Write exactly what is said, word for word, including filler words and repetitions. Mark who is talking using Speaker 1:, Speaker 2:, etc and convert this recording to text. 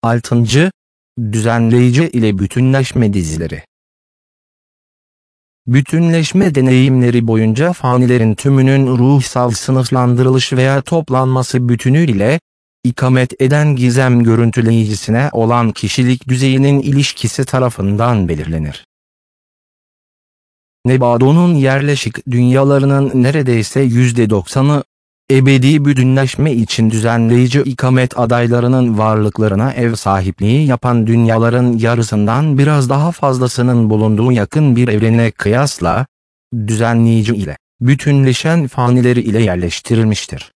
Speaker 1: Altıncı. Düzenleyici ile bütünleşme dizileri. Bütünleşme deneyimleri boyunca fanilerin tümünün ruhsal sınıflandırılışı veya toplanması bütünüyle, ikamet eden gizem görüntüleyicisine olan kişilik düzeyinin ilişkisi tarafından belirlenir. Nebado'nun yerleşik dünyalarının neredeyse yüzde doksanı, ebedi bütünleşme için düzenleyici ikamet adaylarının varlıklarına ev sahipliği yapan dünyaların yarısından biraz daha fazlasının bulunduğu yakın bir evrene kıyasla, düzenleyici ile bütünleşen fanileri ile yerleştirilmiştir.